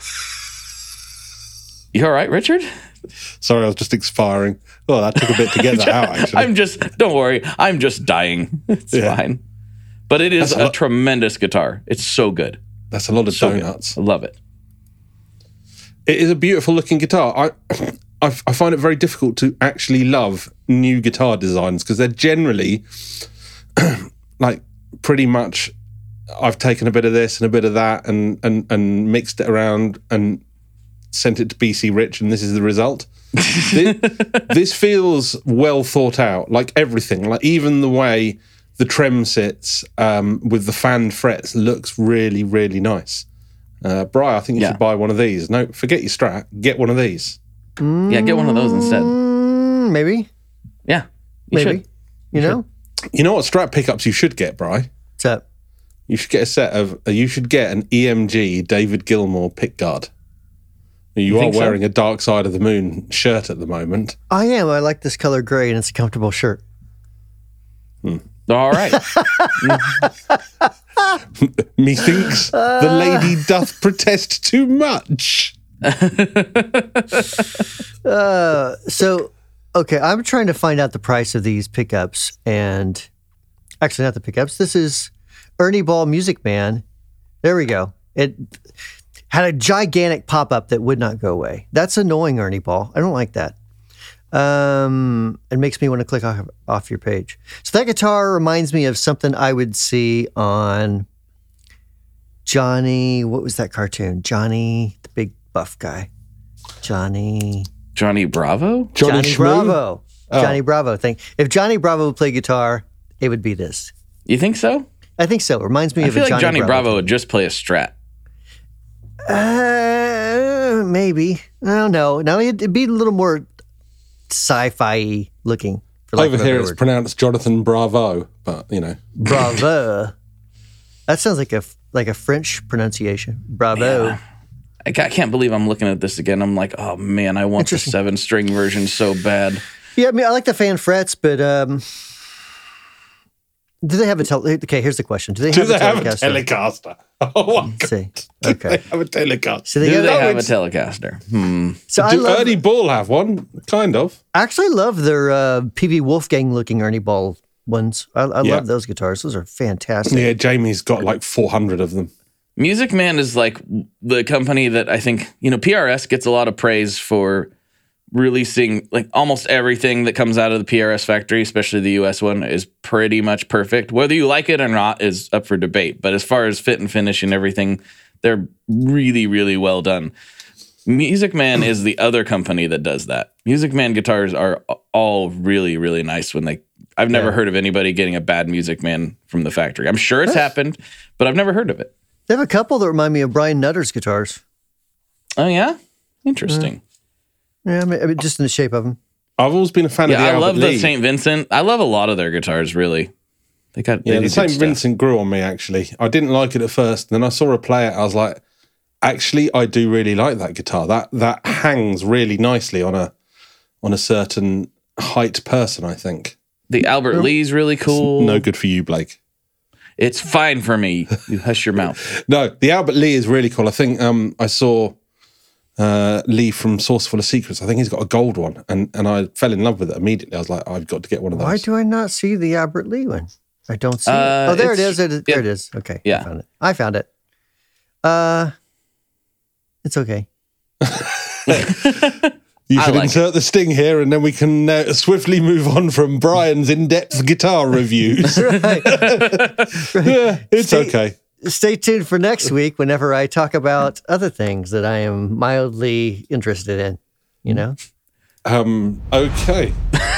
You all right, Richard? Sorry, I was just expiring. Oh, that took a bit to get that out. Actually, I'm just, don't worry. I'm just dying. It's Yeah. fine. But it is That's a a lot- tremendous guitar. It's so good. that's a lot of So good. donuts. I love it. It is a beautiful looking guitar. I, I, I find it very difficult to actually love new guitar designs because they're generally like pretty much. I've taken a bit of this and a bit of that and and and mixed it around and sent it to B C Rich, and this is the result. this, this feels well thought out, like everything, like even the way the trem sits um, with the fanned frets looks really, really nice. Uh, Bri, I think you Yeah. should buy one of these. No, forget your Strat. Get one of these. Yeah, get one of those instead. Mm, maybe, Yeah, you maybe. should. You know, You know what Strat pickups you should get, Bri? what's up? You should get a set of. Uh, you should get an E M G David Gilmour pickguard. You, are think so? wearing a Dark Side of the Moon shirt at the moment. I am. I like this color gray, and it's a comfortable shirt. All right. Methinks Uh. the lady doth protest too much. Uh, so, okay, I'm trying to find out the price of these pickups, and actually, not the pickups. This is Ernie Ball Music Man. There we go. It had a gigantic pop up that would not go away. That's annoying, Ernie Ball. I don't like that. Um, it makes me want to click off, off your page. So that guitar reminds me of something I would see on Johnny. What was that cartoon? Johnny, the big buff guy. Johnny. Johnny Bravo? Johnny, Johnny Schmoo? Bravo. Oh. Johnny Bravo thing. If Johnny Bravo would play guitar, it would be this. You think so? I think so. It reminds me I of feel a like Johnny, Johnny Bravo thing. would just play a Strat. Uh, maybe. I don't know. Now it'd be a little more sci-fi looking. For lack Over of a here better it's word. pronounced Jonathan Bravo, but you know. Bravo. That sounds like a like a French pronunciation. Bravo. Yeah. I ca- I can't believe I'm looking at this again. I'm like, oh man, I want the Interesting. seven string version so bad. Yeah, I mean, I like the fan frets, but um, do they have a tel? Okay, here's the question: Do they Do have they a have a Telecaster? Telecaster? Oh my Let's God. see. Do Okay. they have a Telecaster? So they Do have, they No, have a it's- Telecaster? Hmm. so I Do love, Ernie Ball have one? Kind of. I actually love their uh, P V Wolfgang looking Ernie Ball ones. I, I Yeah. love those guitars. Those are fantastic. Yeah, Jamie's got like four hundred of them. Music Man is like the company that I think, you know, P R S gets a lot of praise for releasing like almost everything that comes out of the P R S factory, especially the U S one, is pretty much perfect. Whether you like it or not is up for debate. But as far as fit and finish and everything, they're really, really well done. Music Man is the other company that does that. Music Man guitars are all really, really nice when they. I've never Yeah. heard of anybody getting a bad Music Man from the factory. I'm sure it's happened, but I've never heard of it. They have a couple that remind me of Brian Nutter's guitars. Oh yeah, interesting. Yeah, I mean, I mean, just in the shape of them. I've always been a fan Yeah, of the I Albert love Lee. the Saint Vincent. I love a lot of their guitars. Really, they got they Yeah, do the good Saint stuff. Vincent grew on me actually. I didn't like it at first, then I saw her play it. I was like, actually, I do really like that guitar. That that hangs really nicely on a on a certain height person. I think. The Albert Lee's really cool. No good for you, Blake. It's fine for me. You hush your mouth. No, the Albert Lee is really cool. I think um, I saw uh, Lee from Source Full of Secrets. I think he's got a gold one, and, and I fell in love with it immediately. I was like, I've got to get one of those. Why do I not see the Albert Lee one? I don't see Uh, it. Oh, there it it's- is. It is- yeah. There it is. Okay. Yeah. I found it. I found it. Uh, it's okay. You I should like insert the sting here, and then we can uh, swiftly move on from Brian's in-depth guitar reviews. Right. Yeah, it's Stay- okay. Stay tuned for next week whenever I talk about other things that I am mildly interested in. You know? Um, okay.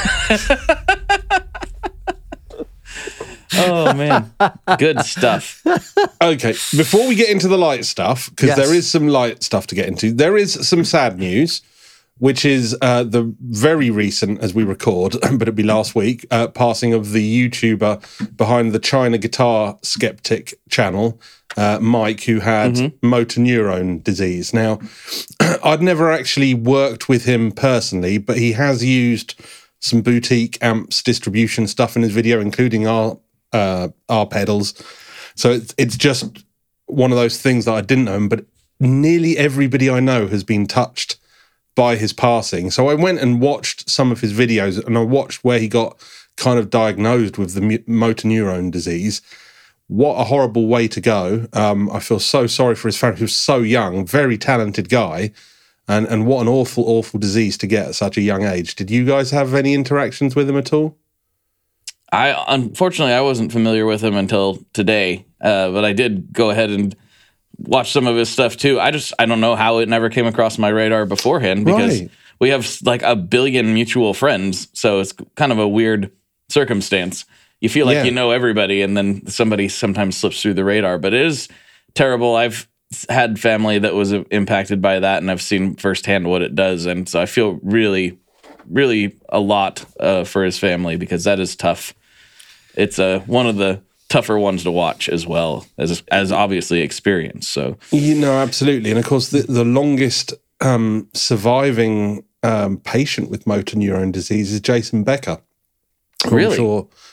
Oh man, good stuff. Okay, before we get into the light stuff, because Yes. there is some light stuff to get into, there is some sad news, which is uh, the very recent, as we record, but it'd be last week, uh, passing of the YouTuber behind the China Guitar Skeptic channel, uh, Mike, who had motor neurone disease. Now, I'd never actually worked with him personally, but he has used some boutique amps distribution stuff in his video, including our uh, our pedals. So it's it's just one of those things that I didn't know, but nearly everybody I know has been touched by his passing. So I went and watched some of his videos, and I watched where he got kind of diagnosed with the mu- motor neurone disease. What a horrible way to go. Um, I feel so sorry for his family. He was so young, very talented guy. And and what an awful, awful disease to get at such a young age. Did you guys have any interactions with him at all? I unfortunately I wasn't familiar with him until today, uh, but I did go ahead and watch some of his stuff too. I just I don't know how it never came across my radar beforehand because Right. we have like a billion mutual friends, so it's kind of a weird circumstance. You feel like Yeah. you know everybody, and then somebody sometimes slips through the radar. But it is terrible. I've had family that was impacted by that, and I've seen firsthand what it does, and so I feel really, really a lot uh, for his family because that is tough. It's uh, one of the tougher ones to watch as well as as obviously experience. So You know, absolutely. And of course, the, the longest um, surviving um, patient with motor neurone disease is Jason Becker. who I'm Really? sure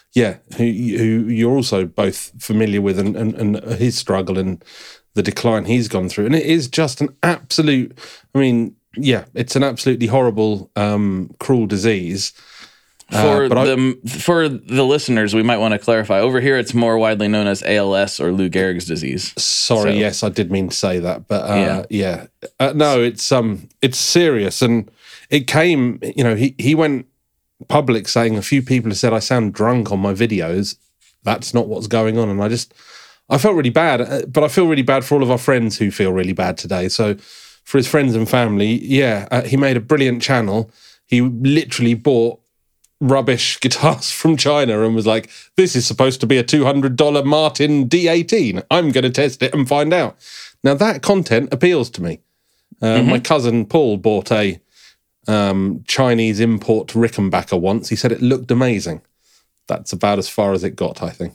yeah, who, who you're also both familiar with, and, and, and his struggle and the decline he's gone through. And it is just an absolute, I mean, yeah, it's an absolutely horrible, um, cruel disease. For Uh, but I- the for the listeners, we might want to clarify. Over here, it's more widely known as A L S or Lou Gehrig's disease. Sorry, So- yes, I did mean to say that, but uh, Yeah. yeah, Uh, no, it's um, it's serious, and it came. You know, he he went public saying a few people have said I sound drunk on my videos. That's not what's going on, and I just I felt really bad, uh, but I feel really bad for all of our friends who feel really bad today. So for his friends and family, yeah, uh, he made a brilliant channel. He literally bought rubbish guitars from China and was like, this is supposed to be a two hundred dollars Martin D eighteen. I'm going to test it and find out. Now that content appeals to me. Uh, Mm-hmm. My cousin Paul bought a um, Chinese import Rickenbacker once. He said it looked amazing. That's about as far as it got, I think.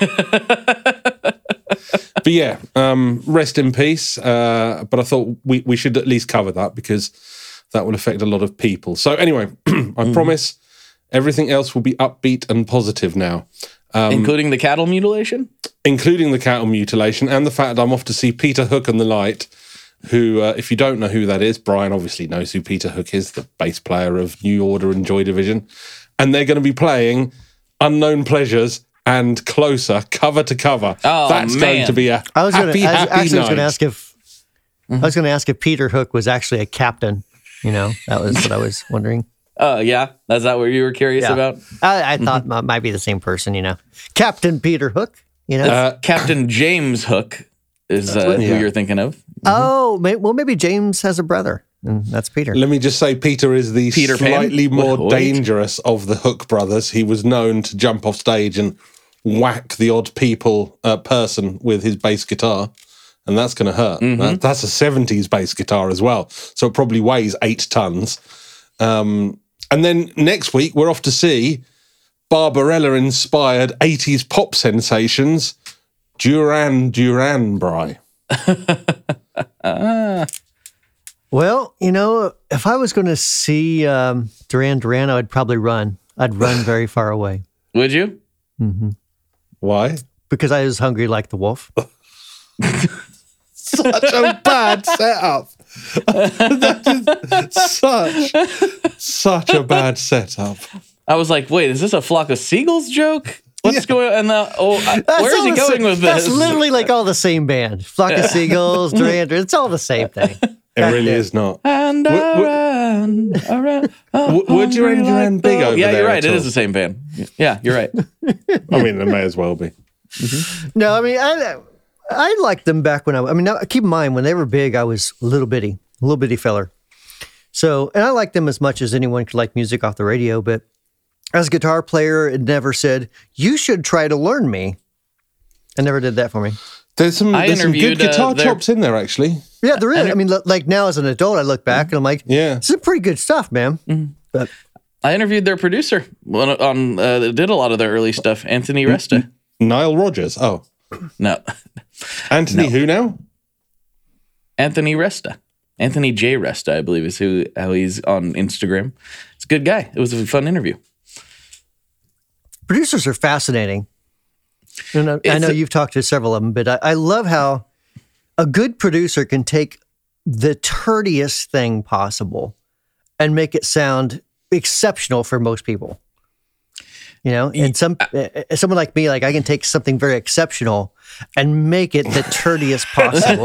But yeah, um, rest in peace. Uh, but I thought we, we should at least cover that because that will affect a lot of people. So anyway, I promise everything else will be upbeat and positive now, Including the cattle mutilation? including the cattle mutilation and the fact I'm off to see Peter Hook and the Light, who, uh, if you don't know who that is, Brian obviously knows who Peter Hook is, the bass player of New Order and Joy Division. And they're going to be playing Unknown Pleasures and Closer, cover to cover. Oh, That's going man. to be a I was going happy, to happy actually I was night. going to ask if I was going to ask if Peter Hook was actually a captain. You know, that was what I was wondering. Oh, yeah? Is that what you were curious Yeah. about? I, I thought it might be the same person. You know, Captain Peter Hook. You know. Uh, Captain James Hook is uh, who Yeah. you're thinking of. oh, may, well, maybe James has a brother, and that's Peter. Let me just say, Peter is the Peter Pan? slightly more Wait. dangerous of the Hook brothers. He was known to jump off stage and whack the odd people uh, person with his bass guitar, and that's going to hurt. That- that's a seventies bass guitar as well, so it probably weighs eight tons. Um, and then next week, we're off to see Barbarella-inspired eighties pop sensations, Duran Duran Bry. Well, you know, if I was going to see um, Duran Duran, I would probably run. I'd run very far away Would you? Why? because I was hungry like the wolf. Such a bad setup. That is such, such a bad setup. I was like, wait, is this a flock of seagulls joke? What's Yeah. going on? And the, oh, I- That's where is all he the going sa- with this? That's literally like all the same band. Flock of Seagulls, Duran Duran. It's all the same thing. It really is not. And Would- would- around, around. Would- would Duran hungry Duran like big the- over Yeah, there you're right. at It is all? the same band. Yeah, you're right. I mean, it may as well be. No, I mean, I I liked them back when I. I mean, now, keep in mind when they were big, I was a little bitty, a little bitty feller. So, and I liked them as much as anyone could like music off the radio. But as a guitar player, it never said you should try to learn me. It never did that for me. There's some, I there's some good interviewed, uh, guitar their- chops in there, actually. Yeah, there is. I mean, li- like now as an adult, I look back and I'm like, Yeah. this is pretty good stuff, man. But I interviewed their producer on, on uh, that did a lot of their early stuff, Anthony Resta. Nile Rodgers. Oh. No, Anthony who now? Anthony Resta. Anthony J. Resta, I believe, is who how he's on Instagram. It's a good guy. It was a fun interview. producers are fascinating. And I, I It's know a- you've talked to several of them, but I, I love how a good producer can take the turdiest thing possible and make it sound exceptional for most people. You know, and some uh, someone like me, like I can take something very exceptional and make it the turdiest possible.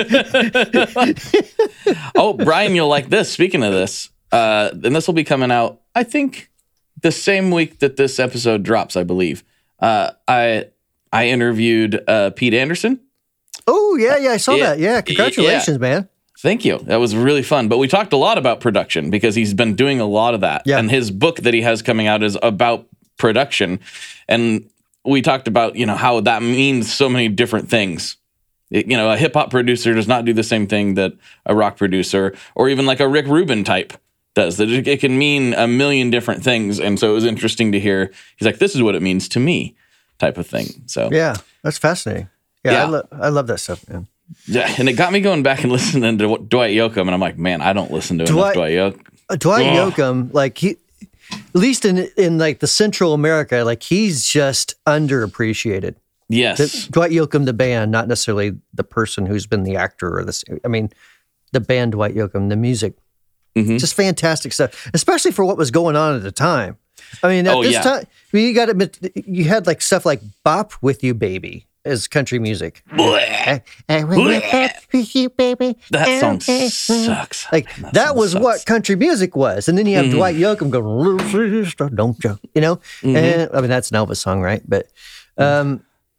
For, Oh, Brian, you'll like this. Speaking of this, uh, and this will be coming out, I think, the same week that this episode drops, I believe. Uh, I I interviewed uh, Pete Anderson. oh yeah, yeah, I saw Yeah, that. Yeah, congratulations, man. Thank you. That was really fun. But we talked a lot about production because he's been doing a lot of that. Yeah. And his book that he has coming out is about production. And we talked about, you know, how that means so many different things. It- you know, a hip hop producer does not do the same thing that a rock producer or even like a Rick Rubin type does. That it, it can mean a million different things. And so it was interesting to hear. He's like, this is what it means to me, type of thing. So Yeah, that's fascinating. Yeah, Yeah. I, lo- I love that stuff, man. yeah, and it got me going back and listening to Dwight Yoakam, and I'm like, man, I don't listen to enough Dwight- Dwight Yoakam. Uh, Dwight Ugh. Yoakam, like he at least in in like the Central America, like he's just underappreciated. Yes. The, Dwight Yoakam, the band, not necessarily the person who's been the actor or this. I mean, the band Dwight Yoakam, the music, Mhm. just fantastic stuff, especially for what was going on at the time. I mean, at Oh, this yeah. time, I mean, you got to admit, you had like stuff like "Bop with You, Baby" as country music. Blech. I wanna bop with you, baby. That song sucks. Like that, song was sucks. what country music was, and then you have Dwight Yoakam going, "Little sister, don't you?" You know, and I mean that's an Elvis song, right? But, um,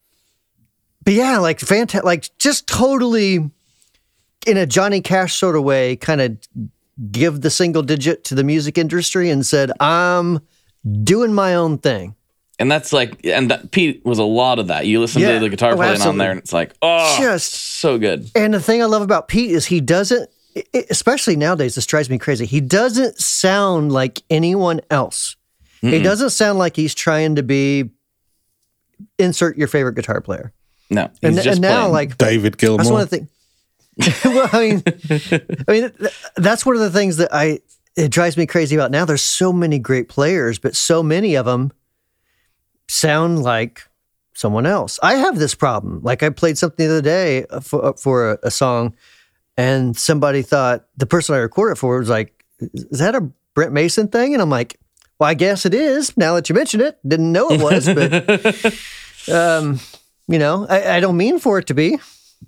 but yeah, like fantastic, like just totally in a Johnny Cash sort of way, kind of give the single digit to the music industry and said, "I'm doing my own thing." And that's like, and that, Pete was a lot of that. You listen Yeah. to the guitar Oh, playing on absolutely. there, and it's like, oh, Just- so good. And the thing I love about Pete is he doesn't, i- especially nowadays, this drives me crazy. He doesn't sound like anyone else. He doesn't sound like he's trying to be, insert your favorite guitar player. No, he's And, just and now, playing. like, David Gilmour. that's one of the things. Well, I mean, I mean, th- that's one of the things that I, it drives me crazy about now. There's so many great players, but so many of them sound like someone else. I have this problem. Like I played something the other day for, for a, a song, and somebody thought the person I recorded it for was like, "Is that a Brent Mason thing?" And I'm like, "Well, I guess it is. Now that you mention it, didn't know it was, but um, you know, I, I don't mean for it to be."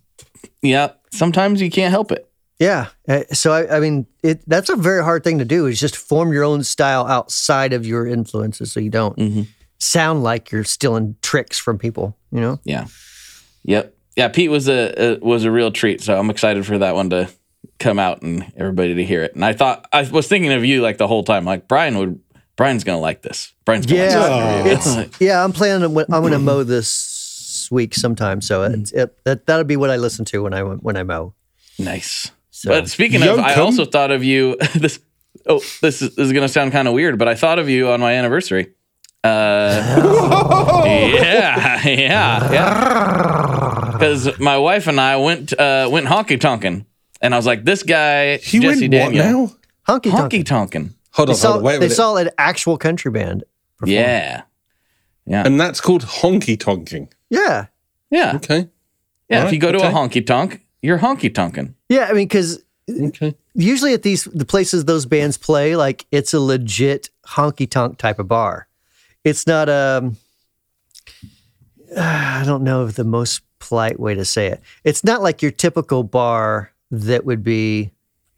yeah, sometimes you can't help it. Yeah. Uh, So I, I mean, it that's a very hard thing to do. Is just form your own style outside of your influences, so you don't sound like you're stealing tricks from people. You know. Yeah, yep, yeah. Pete was a, a was a real treat. So I'm excited for that one to come out and everybody to hear it. And I thought I was thinking of you like the whole time. Like Brian would, Brian's gonna like this. Brian's gonna like Yeah, this. it's yeah. I'm planning. To, I'm going to mow this week sometime, so it's, it, that that'll be what I listen to when I when I mow. Nice. So- But speaking of, I Yoakum. also thought of you. This oh, this is, this is gonna sound kind of weird, but I thought of you on my anniversary. Uh, yeah, yeah, yeah. Because my wife and I went uh, went honky tonkin', and I was like, this guy, He Jesse went Daniel, what now? Honky honky tonky. tonkin'. Hold They on, saw hold on. Wait a they minute. saw an actual country band. perform. Yeah, yeah, And that's called honky tonking. Yeah, yeah, Okay. yeah. If Alright, you go to okay. a honky tonk, you're honky tonkin'. yeah. I mean, because Okay. usually at these the places those bands play, like it's a legit honky tonk type of bar. It's not a. I don't know the most polite way to say it. It's not like your typical bar that would be.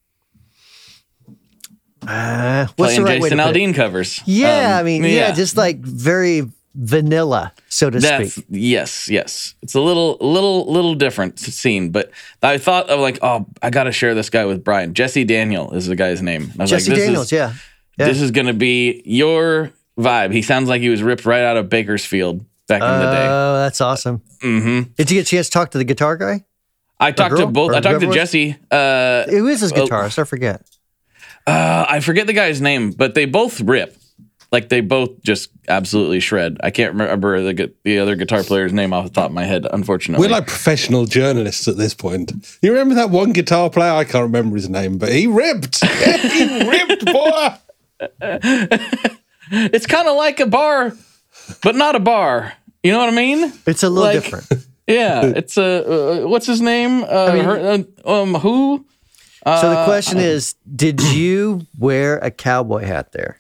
Uh, what's Playing the right way to Jason put it? Aldean covers. Yeah, Um, I mean, yeah. just like very vanilla, so to That's speak. yes, yes. It's a little, little, little different scene, but I thought of like, oh, I got to share this guy with Brian. Jesse Daniel is the guy's name. I was Jesse like, this Daniels, is, yeah. yeah. This is gonna be your vibe. He sounds like he was ripped right out of Bakersfield back in the day. Oh, that's awesome. Mm-hmm. Did you get a chance to talk to the guitar guy? I talked to girl? both. Or I talked to whoever it was? Jesse. Uh, Who is his guitarist? I forget. uh, I forget the guy's name, but they both rip. Like they both just absolutely shred. I can't remember the gu- the other guitar player's name off the top of my head, unfortunately. We're like professional journalists at this point. You remember that one guitar player? I can't remember his name, but he ripped. he ripped, boy. It's kind of like a bar, but not a bar. You know what I mean? It's a little Like- different. Yeah, it's a uh, what's his name? Uh, mean- her, uh, um, who? So the question is, did you wear a cowboy hat there?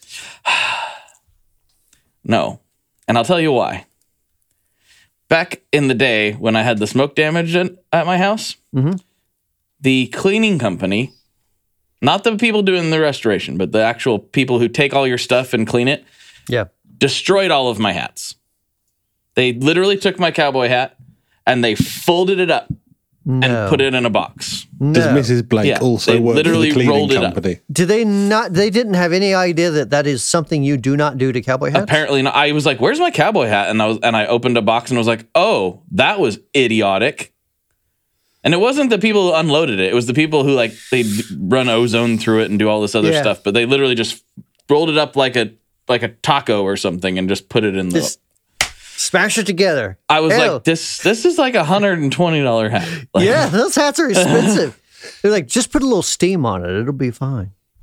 No, and I'll tell you why. Back in the day when I had the smoke damage at, at my house, the cleaning company, not the people doing the restoration, but the actual people who take all your stuff and clean it, Yeah. destroyed all of my hats. They literally took my cowboy hat and they folded it up No. and put it in a box. Does No. Missus Blake Yeah, also they work for literally the cleaning rolled it up. company? Do they not? They didn't have any idea that that is something you do not do to cowboy hats. Apparently, not. I was like, "Where's my cowboy hat?" And I was, and I opened a box and was like, "Oh, that was idiotic." And it wasn't the people who unloaded it; it was the people who like they run ozone through it and do all this other Yeah. stuff. But they literally just rolled it up like a like a taco or something and just put it in the. Just smash it together. I was Ew. like, "This this is like a hundred and twenty dollar hat." Like, Yeah, those hats are expensive. They're like, just put a little steam on it; it'll be fine.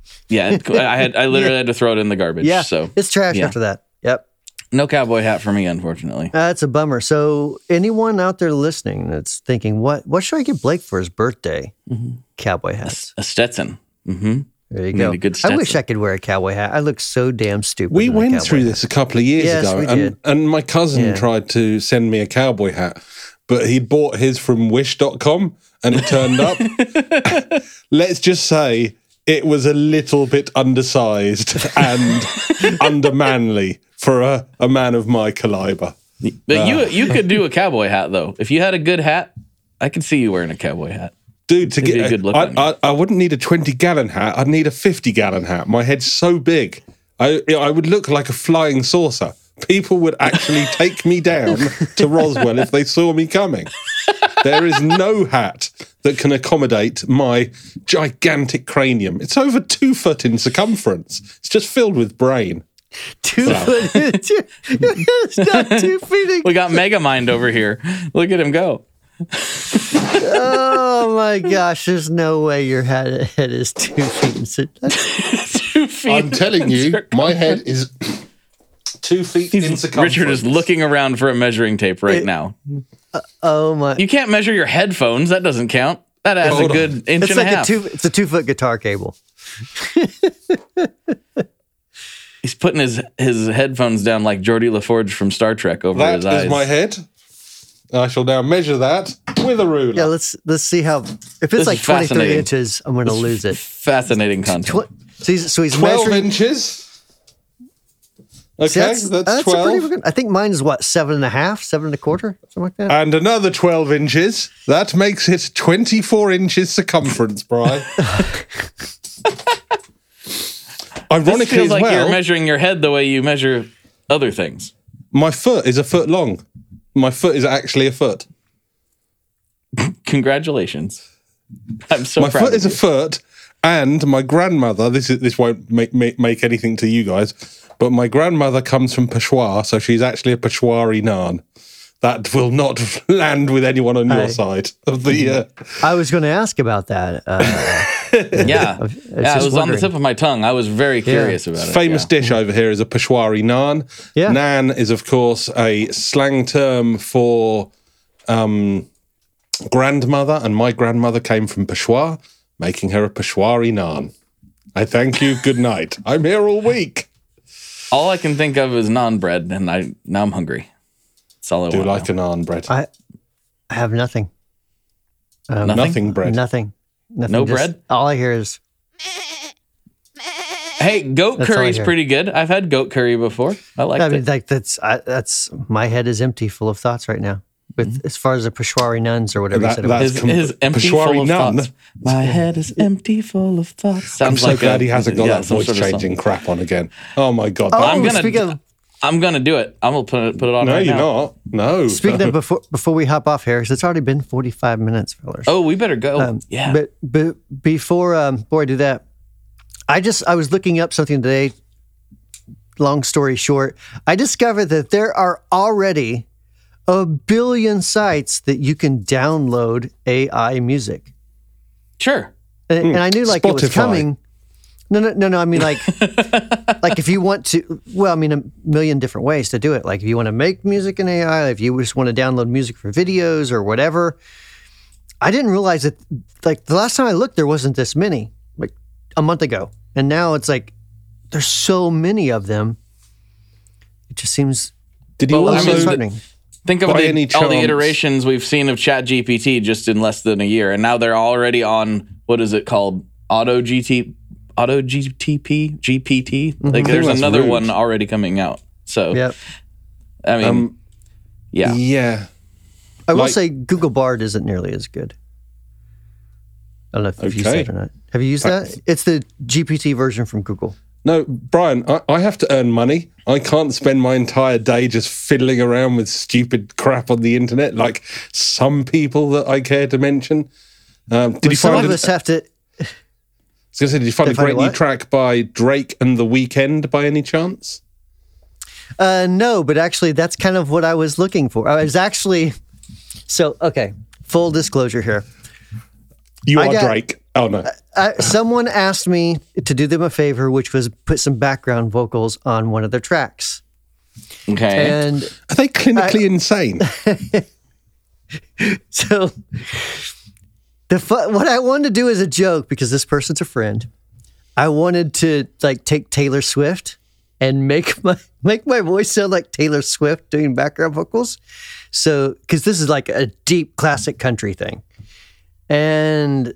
Yeah, it- I had I literally had to throw it in the garbage. Yeah, so it's trash yeah. after that. Yep. No cowboy hat for me, unfortunately. That's a bummer. So anyone out there listening that's thinking, what what should I get Blake for his birthday? Mm-hmm. Cowboy hats. A Stetson. Mm-hmm. There you Need go. a good I wish Stetson. I could wear a cowboy hat. I look so damn stupid. We in a went cowboy through hat. this a couple of years Yes, ago, we and, did. and my cousin Yeah. tried to send me a cowboy hat, but he bought his from wish dot com and it turned up. Let's just say it was a little bit undersized and undermanly for a, a man of my caliber. But you you could do a cowboy hat though. If you had a good hat, I could see you wearing a cowboy hat. Dude, to It'd be get a good look I, on you. I, I wouldn't need a twenty gallon hat. I'd need a fifty gallon hat. My head's so big. I I would look like a flying saucer. People would actually take me down to Roswell if they saw me coming. There is no hat that can accommodate my gigantic cranium. It's over two foot in circumference. It's just filled with brain. Two foot. two, it's not two feet. We got Megamind over here. Look at him go. Oh my gosh! There's no way your head, head is two feet. In, cir- that's- Two feet. I'm telling you, my head is two feet in circumference. Richard is looking around for a measuring tape right now. oh my! You can't measure your headphones. That doesn't count. That adds a Hold on. good inch It's and like a a half. two. It's a two foot guitar cable. He's putting his his headphones down like Geordie LaForge from Star Trek over That his is eyes. my head. I shall now measure that with a ruler. Yeah, let's let's see how. If it's This like is twenty-three fascinating. inches, I'm going to lose it. Fascinating content. Tw- so he's so he's twelve measuring. inches. Okay, See, that's, that's, a twelve. pretty good- I think mine is what seven and a half, seven and a quarter, something like that. And another twelve inches. That makes it twenty-four inches circumference, Bri. Ironically, This feels as like well, you're measuring your head the way you measure other things. my foot is a foot long. My foot is actually a foot. Congratulations. I'm so My proud foot of is a you. foot, and my grandmother. This is this won't make, make make anything to you guys, but my grandmother comes from Peshawar, so she's actually a Peshawari Nan. That will not land with anyone on your Aye. side of the. Uh, I was going to ask about that. Uh, Yeah. yeah, just it was on the wondering. tip of my tongue. I was very curious about it. famous yeah. dish over here is a Peshawari Naan. Yeah. Naan is, of course, a slang term for um, grandmother, and my grandmother came from Peshawar, making her a Peshawari Naan. I thank you. Good night. I'm here all week. All I can think of is naan bread, and I now I'm hungry. That's all I Do want. like a now. naan bread. I I have nothing. Um, Nothing? Nothing bread. Nothing. Nothing. No Just- bread? All I hear is Hey, goat That's all I curry's hear. pretty good. I've had goat curry before. I like I mean, it. like that's I, that's my head is empty, full of thoughts right now. With as far as the Peshawari nuns or whatever you That- said. It was. that's- His, com- his empty Peshawari full of naan. thoughts. My head is empty full of thoughts. I'm Sounds so like glad a- he hasn't got yeah, that some voice sort of song. changing crap on again. Oh my god. Oh, I'm gonna speaking of, I'm gonna do it. I'm gonna put it put it on no, right you're now. not. No. speaking of before before we hop off here, 'cause it's already been forty-five minutes, fellas. Oh, we better go. Um, yeah. But but before um before I do that, I just I was looking up something today. Long story short, I discovered that there are already a billion sites that you can download A I music. sure. And, and I knew like it was Spotify. coming. No, no, no, no. I mean, like, like if you want to, well, I mean, a million different ways to do it. Like, if you want to make music in A I, if you just want to download music for videos or whatever. I didn't realize that, like, the last time I looked, there wasn't this many, like a month ago, and now it's like there's so many of them. It just seems Did you Well, I also? mean, disheartening. Think of By the, any all the chance- iterations we've seen of ChatGPT just in less than a year, and now they're already on what is it called? Auto G T, Auto G T P, G P T. Like there's that's another rude. one already coming out. So Yep. I mean, Um, yeah. yeah. I will Like- say Google Bard isn't nearly as good. I don't know if you've used Okay. that or not. Have you used that? It's the G P T version from Google. No, Brian, I, I have to earn money. I can't spend my entire day just fiddling around with stupid crap on the internet like some people that I care to mention. Um, did you Some find of a, us have to. I was gonna say, did you find a Did I find great a new what? track by Drake and The Weeknd by any chance? Uh, no, but actually, that's kind of what I was looking for. I was actually. So, okay, full disclosure here. You I are got- Drake. Oh, no. I, someone asked me to do them a favor, which was put some background vocals on one of their tracks. Okay. And Are they clinically I, insane? So, the fu- what I wanted to do as a joke, because this person's a friend, I wanted to like take Taylor Swift and make my make my voice sound like Taylor Swift doing background vocals. So, because this is like a deep classic country thing, and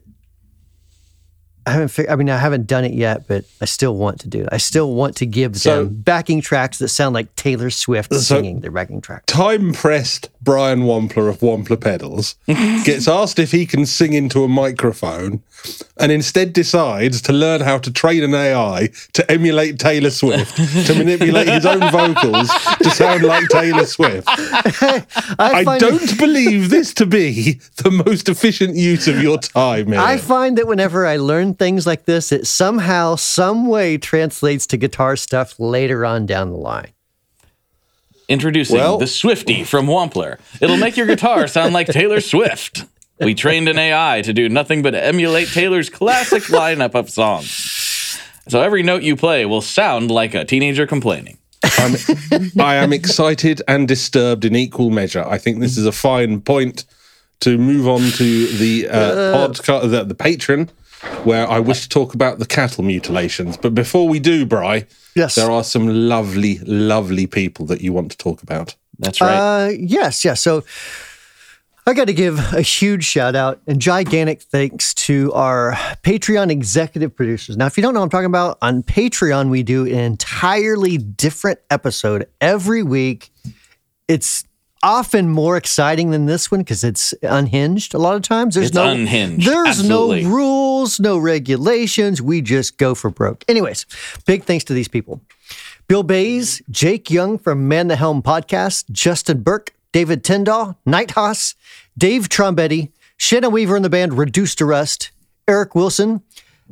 I haven't. Fig- I mean, I haven't done it yet, but I still want to do it. I still want to give So- them backing tracks that sound like Taylor Swift singing their backing track. Time-pressed Brian Wampler of Wampler Pedals gets asked if he can sing into a microphone and instead decides to learn how to train an A I to emulate Taylor Swift, to manipulate his own vocals to sound like Taylor Swift. I, I find don't believe this to be the most efficient use of your time, Ian. I find that whenever I learn things like this, it somehow, some way translates to guitar stuff later on down the line. Introducing Well- the Swifty from Wampler. It'll make your guitar sound like Taylor Swift. We trained an A I to do nothing but emulate Taylor's classic lineup of songs. So every note you play will sound like a teenager complaining. I'm, I am excited and disturbed in equal measure. I think this is a fine point to move on to the uh, uh, podcast, the, the Patreon, where I wish to talk about the cattle mutilations. But before we do, Bri, Yes. there are some lovely, lovely people that you want to talk about. That's right. Uh, yes, yes. So I got to give a huge shout out and gigantic thanks to our Patreon executive producers. Now, if you don't know what I'm talking about, on Patreon, we do an entirely different episode every week. It's often more exciting than this one because it's unhinged a lot of times. There's It's no unhinged. There's Absolutely. no rules, no regulations. We just go for broke. Anyways, big thanks to these people. Bill Bays, Jake Young from Man the Helm Podcast, Justin Burke, David Tyndall, Night Haas, Dave Trombetti, Shannon Weaver in the band Reduced to Rust, Eric Wilson,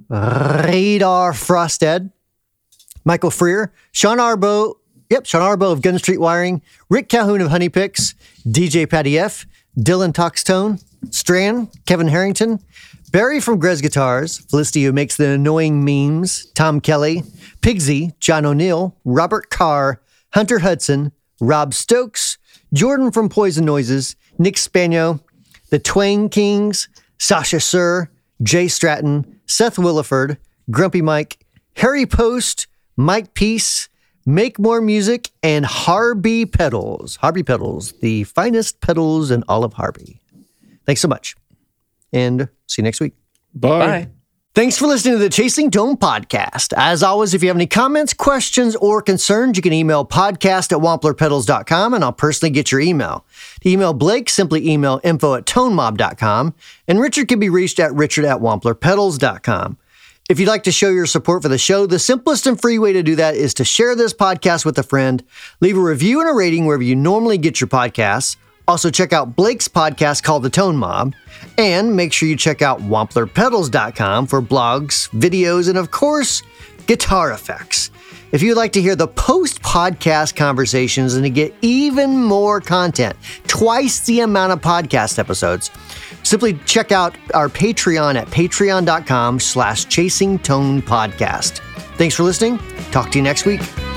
Radar Frostad, Michael Freer, Sean Arbo, yep, Sean Arbo of Gun Street Wiring, Rick Calhoun of Honey Picks, D J Patty F, Dylan Toxtone, Strand, Kevin Harrington, Barry from Grez Guitars, Felicity who makes the annoying memes, Tom Kelly, Pigsy, John O'Neill, Robert Carr, Hunter Hudson, Rob Stokes, Jordan from Poison Noises, Nick Spagno, The Twang Kings, Sasha Sir, Jay Stratton, Seth Williford, Grumpy Mike, Harry Post, Mike Peace, Make More Music, and Harby Pedals. Harby Pedals, the finest pedals in all of Harby. Thanks so much. And see you next week. Bye. Bye. Thanks for listening to the Chasing Tone podcast. As always, if you have any comments, questions, or concerns, you can email podcast at wampler pedals dot com and I'll personally get your email. To email Blake, simply email info at tonemob dot com and Richard can be reached at richard at wampler pedals dot com. If you'd like to show your support for the show, the simplest and free way to do that is to share this podcast with a friend, leave a review and a rating wherever you normally get your podcasts. Also, check out Blake's podcast called The Tone Mob, and make sure you check out wampler pedals dot com for blogs, videos, and of course, guitar effects. If you'd like to hear the post-podcast conversations and to get even more content, twice the amount of podcast episodes, simply check out our Patreon at patreon dot com slash chasing tone podcast. Thanks for listening. Talk to you next week.